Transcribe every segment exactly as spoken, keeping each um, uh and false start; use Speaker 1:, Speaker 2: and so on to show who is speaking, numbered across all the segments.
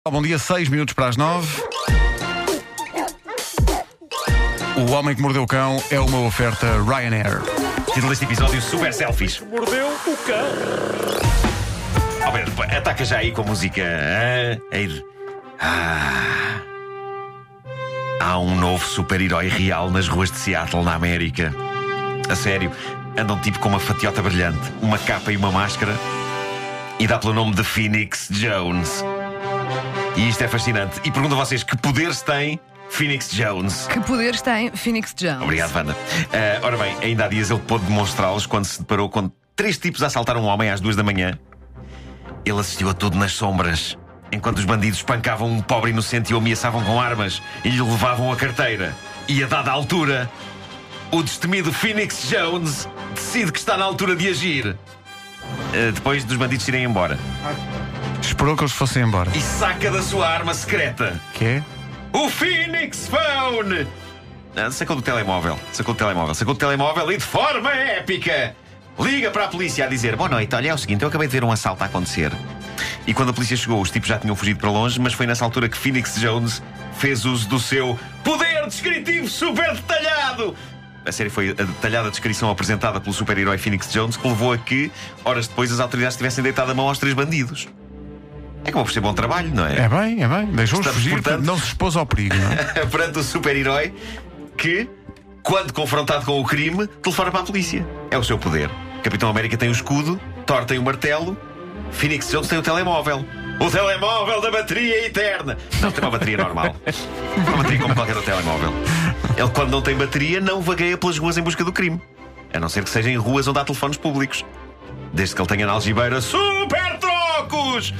Speaker 1: Bom dia, seis minutos para as nove. O Homem que Mordeu o Cão é uma oferta Ryanair.
Speaker 2: Título deste episódio: Super Selfies.
Speaker 3: Mordeu o cão.
Speaker 2: Alberto, ataca já aí com a música. Ah, há um novo super-herói real nas ruas de Seattle, na América. A sério, anda um tipo com uma fatiota brilhante, uma capa e uma máscara, e dá pelo nome de Phoenix Jones. E isto é fascinante. E pergunto a vocês, que poderes tem Phoenix Jones?
Speaker 4: Que poderes tem Phoenix Jones?
Speaker 2: Obrigado, Wanda. Uh, ora bem, ainda há dias ele pôde demonstrá-los quando se deparou com três tipos a assaltar um homem às duas da manhã. Ele assistiu a tudo nas sombras, enquanto os bandidos espancavam um pobre inocente e o ameaçavam com armas e lhe levavam a carteira. E a dada altura, o destemido Phoenix Jones decide que está na altura de agir. Uh, depois dos bandidos irem embora,
Speaker 1: Esperou que eles fossem embora.
Speaker 2: e saca da sua arma secreta
Speaker 1: Que é?
Speaker 2: o Phoenix Phone! Ah, Sacou do telemóvel, sacou do telemóvel, sacou do telemóvel e de forma épica liga para a polícia a dizer: boa noite, olha, é o seguinte, eu acabei de ver um assalto a acontecer. E quando a polícia chegou, os tipos já tinham fugido para longe, mas foi nessa altura que Phoenix Jones fez uso do seu poder descritivo super detalhado. A série foi a detalhada descrição apresentada pelo super-herói Phoenix Jones que levou a que, horas depois, as autoridades tivessem deitado a mão aos três bandidos. É que vou perceber bom trabalho, não é?
Speaker 1: É bem, é bem. Deixou-os
Speaker 2: Estamos,
Speaker 1: fugir,
Speaker 2: portanto-
Speaker 1: não se expôs ao perigo, não é?
Speaker 2: Perante o super-herói que, quando confrontado com o crime, telefona para a polícia. É o seu poder. Capitão América tem o escudo, Thor tem o martelo, Phoenix Jones tem o telemóvel. O telemóvel da bateria eterna. Não, tem uma bateria normal. Uma bateria como qualquer outro telemóvel. Ele, quando não tem bateria, não vagueia pelas ruas em busca do crime. A não ser que seja em ruas onde há telefones públicos. Desde que ele tenha na algibeira super trocos!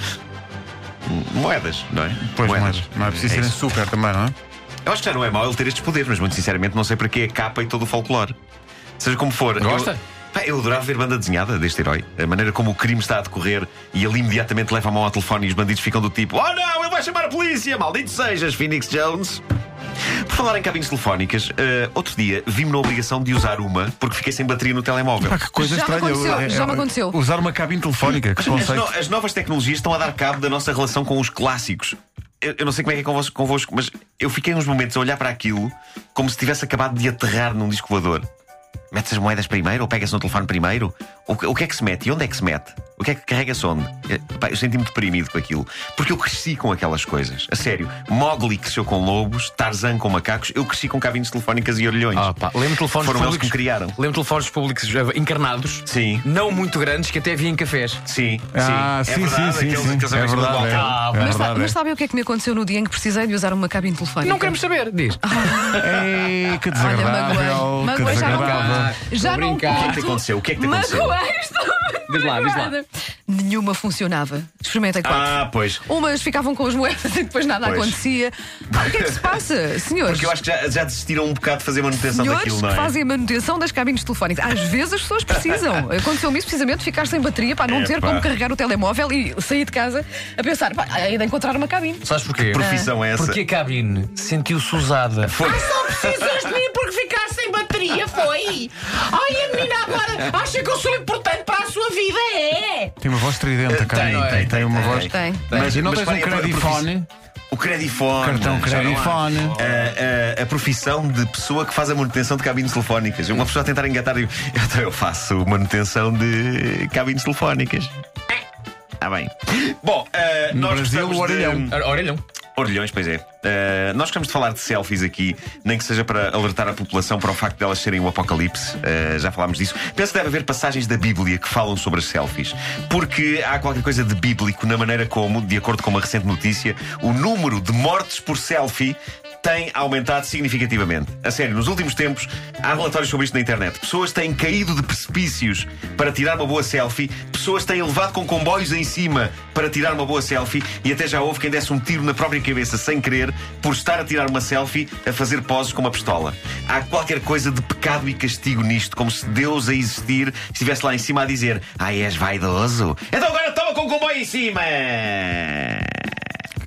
Speaker 2: Moedas, não é?
Speaker 1: Pois, mas não é preciso serem
Speaker 2: isso.
Speaker 1: super também, não é?
Speaker 2: Eu acho que já não é mau ele ter estes poderes, mas muito sinceramente não sei para que a capa e todo o folclore. Seja como for.
Speaker 3: Gosta?
Speaker 2: Eu, pá, eu adorava ver banda desenhada deste herói. A maneira como o crime está a decorrer e ele imediatamente leva a mão ao telefone e os bandidos ficam do tipo: oh não, ele vai chamar a polícia! Maldito sejas, Phoenix Jones! Por falar em cabines telefónicas, eh, outro dia vi-me na obrigação de usar uma porque fiquei sem bateria no telemóvel.
Speaker 1: Pá, que coisa
Speaker 4: Já me
Speaker 1: estranha.
Speaker 4: aconteceu,
Speaker 1: É- é-
Speaker 4: já me aconteceu.
Speaker 1: Usar uma cabine telefónica, que
Speaker 2: As,
Speaker 1: conceito.
Speaker 2: no- as novas tecnologias estão a dar cabo da nossa relação com os clássicos. Eu, eu não sei como é que é convosco, convosco, mas eu fiquei uns momentos a olhar para aquilo como se tivesse acabado de aterrar num disco voador. Mete-se as moedas primeiro ou pega-se no telefone primeiro? O, que- o que é que se mete? E onde é que se mete? O que é que carrega-se onde? Eh, pá, eu senti-me deprimido com aquilo. Porque eu cresci com aquelas coisas. A sério. Mowgli cresceu com lobos, Tarzan com macacos. Eu cresci com cabines telefónicas e orelhões.
Speaker 3: Ah, pá, lembro telefones
Speaker 2: Foram eles que
Speaker 3: públicos.
Speaker 2: me criaram.
Speaker 3: Lembro telefones públicos eh, encarnados.
Speaker 2: Sim.
Speaker 3: Não muito grandes, que até havia em cafés.
Speaker 2: Sim,
Speaker 1: Ah,
Speaker 2: sim.
Speaker 1: sim,
Speaker 2: é verdade,
Speaker 1: sim, sim,
Speaker 2: aqueles,
Speaker 1: sim.
Speaker 2: aqueles
Speaker 1: É
Speaker 2: amigos do
Speaker 1: verdade, é.
Speaker 2: balcão.
Speaker 3: Ah,
Speaker 1: É
Speaker 4: Mas, sa-
Speaker 1: verdade,
Speaker 4: mas
Speaker 1: é.
Speaker 4: sabem o que é que me aconteceu no dia em que precisei de usar uma cabine telefónica?
Speaker 3: Não queremos saber, diz.
Speaker 1: Ei, que
Speaker 4: Olha,
Speaker 1: desagradável.
Speaker 4: magoei.
Speaker 1: Que
Speaker 4: Magoei, já não
Speaker 1: desagradável.
Speaker 4: conto. Já
Speaker 3: Estou a
Speaker 4: não
Speaker 3: brincar.
Speaker 2: O que é que te
Speaker 4: conto.
Speaker 2: aconteceu? O que é que te aconteceu?
Speaker 4: Magoei, estou
Speaker 3: Diz lá, diz lá.
Speaker 4: magoada. Nenhuma funcionava. Experimentei quatro.
Speaker 2: Ah, pois.
Speaker 4: Umas ficavam com as moedas e depois nada
Speaker 2: Pois.
Speaker 4: acontecia. Ah, o que é que se passa, senhores?
Speaker 2: Porque eu acho que já, já desistiram um bocado de fazer manutenção
Speaker 4: Senhores
Speaker 2: daquilo, não é?
Speaker 4: que fazem a manutenção das cabines telefónicas. Às vezes as pessoas precisam. Aconteceu-me isso precisamente, ficar sem bateria para não
Speaker 2: É,
Speaker 4: ter
Speaker 2: pá.
Speaker 4: como carregar o telemóvel e sair de casa a pensar, pá, hei de encontrar uma cabine.
Speaker 3: Sabes porquê?
Speaker 2: Profissão é essa.
Speaker 3: Porque a cabine sentiu-se usada.
Speaker 2: Foi.
Speaker 5: Precisas de mim porque ficaste sem bateria, foi? Ai, a menina agora acha que eu sou importante para a sua vida, é?
Speaker 1: Tem uma voz tridente, cara.
Speaker 2: Tem, tem,
Speaker 1: Tem uma voz.
Speaker 4: Tem.
Speaker 1: Mas e não
Speaker 2: Mas
Speaker 1: tens um
Speaker 2: vai, a
Speaker 1: credifone?
Speaker 2: O credifone.
Speaker 1: Cartão
Speaker 2: já não há.
Speaker 1: credifone.
Speaker 2: A, a- a profissão de pessoa que faz a manutenção de cabines telefónicas. Uma pessoa a tentar engatar e eu, então eu faço manutenção de cabines telefónicas. Ah, bem. Bom, uh,
Speaker 1: No
Speaker 2: nós
Speaker 1: Brasil,
Speaker 2: gostamos
Speaker 1: o orelhão.
Speaker 2: de...
Speaker 3: Ora, Orelhão.
Speaker 2: Orelhões, pois é. Uh, nós gostamos de falar de selfies aqui, nem que seja para alertar a população para o facto de elas serem o apocalipse. Uh, já falámos disso. Penso que deve haver passagens da Bíblia que falam sobre as selfies, porque há qualquer coisa de bíblico na maneira como, de acordo com uma recente notícia, o número de mortes por selfie tem aumentado significativamente. A sério, nos últimos tempos há relatórios sobre isto na internet. Pessoas têm caído de precipícios para tirar uma boa selfie, pessoas têm levado com comboios em cima para tirar uma boa selfie e até já houve quem desse um tiro na própria cabeça sem querer por estar a tirar uma selfie a fazer poses com uma pistola. Há qualquer coisa de pecado e castigo nisto, como se Deus a existir estivesse lá em cima a dizer: ai, és vaidoso? Então agora toma com o comboio em cima!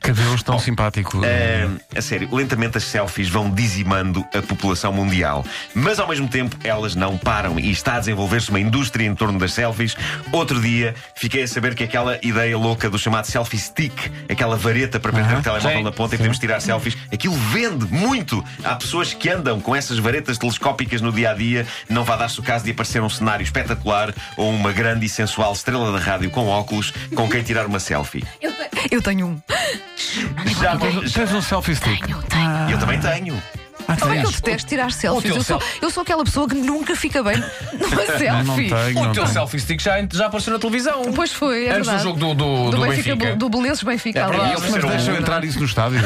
Speaker 1: Cabelos tão simpático.
Speaker 2: É, a sério, lentamente as selfies vão dizimando a população mundial. Mas ao mesmo tempo elas não param e está a desenvolver-se uma indústria em torno das selfies. Outro dia fiquei a saber que aquela ideia louca do chamado selfie stick, aquela vareta para prender
Speaker 1: Uhum.
Speaker 2: o telemóvel
Speaker 3: Sim.
Speaker 2: na ponta e podemos tirar selfies, aquilo vende muito. Há pessoas que andam com essas varetas telescópicas no dia a dia. Não vá dar-se o caso de aparecer um cenário espetacular ou uma grande e sensual estrela da rádio com óculos com quem tirar uma selfie.
Speaker 4: Eu, te- eu tenho um.
Speaker 2: Já
Speaker 1: Tens, tens um selfie stick.
Speaker 4: Eu tenho.
Speaker 2: Eu também tenho.
Speaker 1: Ah,
Speaker 4: Como é que eu
Speaker 1: tens?
Speaker 4: detesto tirar selfies?
Speaker 3: teu
Speaker 4: Eu sou,
Speaker 3: selfie.
Speaker 4: eu sou aquela pessoa que nunca fica bem numa
Speaker 1: Não
Speaker 4: selfie.
Speaker 1: tenho.
Speaker 3: O
Speaker 1: não
Speaker 3: teu
Speaker 1: tenho.
Speaker 3: selfie stick já, já apareceu na televisão.
Speaker 4: Pois foi, é
Speaker 3: Antes do
Speaker 4: verdade.
Speaker 3: jogo do, do, do
Speaker 4: Benfica,
Speaker 3: Benfica.
Speaker 4: do Belezes Benfica.
Speaker 3: É
Speaker 4: ali.
Speaker 3: verdade.
Speaker 2: Eles
Speaker 1: Mas
Speaker 2: Ser um-
Speaker 1: deixam entrar isso no estádio.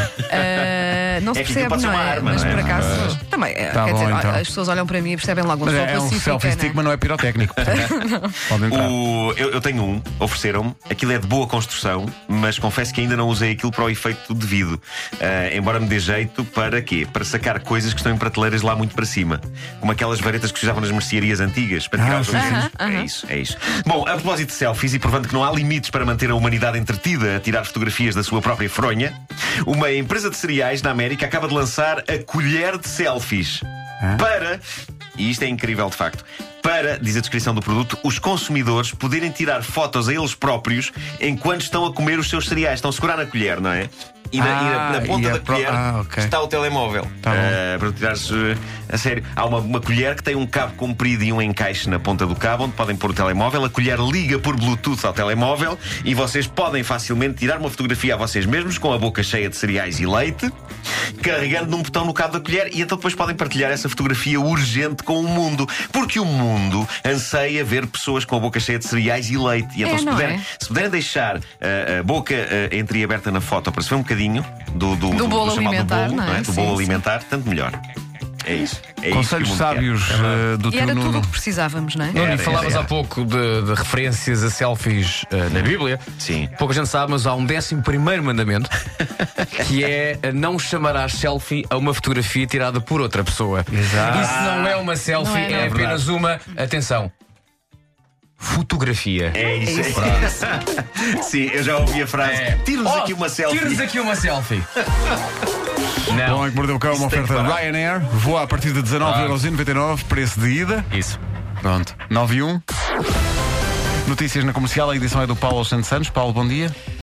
Speaker 4: Ah, não se
Speaker 2: É que aquilo
Speaker 4: percebe,
Speaker 2: pode ser
Speaker 4: não
Speaker 2: uma
Speaker 4: é?
Speaker 2: arma,
Speaker 4: Mas
Speaker 2: não é?
Speaker 4: por acaso também, é,
Speaker 1: Tá
Speaker 4: quer
Speaker 1: bom,
Speaker 4: dizer,
Speaker 1: então.
Speaker 4: as pessoas olham para mim e percebem logo, uma
Speaker 1: Mas
Speaker 4: pessoa
Speaker 1: é um
Speaker 4: pacífica,
Speaker 1: selfie
Speaker 4: né?
Speaker 1: stick, mas não é pirotécnico. portanto, Pode entrar.
Speaker 2: O- eu, eu tenho um, ofereceram-me. Aquilo é de boa construção, mas confesso que ainda não usei aquilo para o efeito devido. Ah, embora me dê jeito para quê? Para sacar coisas que estão em prateleiras lá muito para cima. Como aquelas varetas que se usavam nas mercearias antigas para tirar
Speaker 1: Ah,
Speaker 2: os
Speaker 1: sim,
Speaker 2: objetos.
Speaker 4: sim. Aham,
Speaker 2: É
Speaker 4: aham.
Speaker 2: isso, é isso. Bom, a propósito de selfies e provando que não há limites para manter a humanidade entretida a tirar fotografias da sua própria fronha, uma empresa de cereais na América acaba de lançar a colher de selfies. Para, e isto é incrível de facto, para, diz a descrição do produto, os consumidores poderem tirar fotos a eles próprios enquanto estão a comer os seus cereais. Estão a segurar na colher, não é? E na, e na- na
Speaker 1: Ah,
Speaker 2: ponta
Speaker 1: e é
Speaker 2: da
Speaker 1: pro-
Speaker 2: colher
Speaker 1: ah, ok.
Speaker 2: está o telemóvel.
Speaker 1: Tá bom.
Speaker 2: Ah, para tirares uh, a sério. Há uma, uma colher que tem um cabo comprido e um encaixe na ponta do cabo onde podem pôr o telemóvel. A colher liga por Bluetooth ao telemóvel e vocês podem facilmente tirar uma fotografia a vocês mesmos com a boca cheia de cereais e leite, carregando num botão no cabo da colher, e então depois podem partilhar essa fotografia urgente com o mundo. Porque o mundo anseia ver pessoas com a boca cheia de cereais e leite. E então,
Speaker 4: É,
Speaker 2: se,
Speaker 4: não
Speaker 2: puderem,
Speaker 4: é?
Speaker 2: se puderem deixar uh, a boca uh, entreaberta na foto para se ver um bocadinho do, do,
Speaker 4: Do bolo
Speaker 2: chamado
Speaker 4: alimentar,
Speaker 2: bolo,
Speaker 4: não é?
Speaker 2: Do
Speaker 4: Sim,
Speaker 2: bolo
Speaker 4: sim.
Speaker 2: alimentar, tanto melhor. É isso. É
Speaker 1: Conselhos
Speaker 2: isso que o mundo
Speaker 1: sábios
Speaker 2: quer.
Speaker 1: eh, do
Speaker 4: E
Speaker 1: teu
Speaker 4: era tudo
Speaker 1: Nuno.
Speaker 4: o que precisávamos, não é?
Speaker 3: Nuno,
Speaker 2: Era,
Speaker 3: e falavas
Speaker 2: era,
Speaker 3: há
Speaker 2: era.
Speaker 3: pouco de, de referências a selfies eh, na Bíblia.
Speaker 2: Sim.
Speaker 3: Pouca gente sabe, mas há um décimo primeiro mandamento que é não chamarás selfie a uma fotografia tirada por outra pessoa.
Speaker 1: Exato.
Speaker 3: Isso não é uma selfie,
Speaker 4: Não é,
Speaker 3: é,
Speaker 4: não é
Speaker 3: apenas uma, atenção, fotografia.
Speaker 2: É isso.
Speaker 4: isso.
Speaker 2: É isso. Sim, eu já ouvi a frase.
Speaker 3: É.
Speaker 2: Tira-nos
Speaker 3: Oh,
Speaker 2: aqui uma selfie.
Speaker 3: Tira-nos aqui uma selfie.
Speaker 1: Bom,
Speaker 3: Não.
Speaker 1: é que mordeu o cão, uma
Speaker 2: Isso tem
Speaker 1: oferta
Speaker 2: que parar.
Speaker 1: Ryanair. Voa a partir de dezanove euros e noventa e nove, preço de ida.
Speaker 3: Isso.
Speaker 1: Pronto, nove e um. Notícias na comercial, a edição é do Paulo Santos Santos. Paulo, bom dia.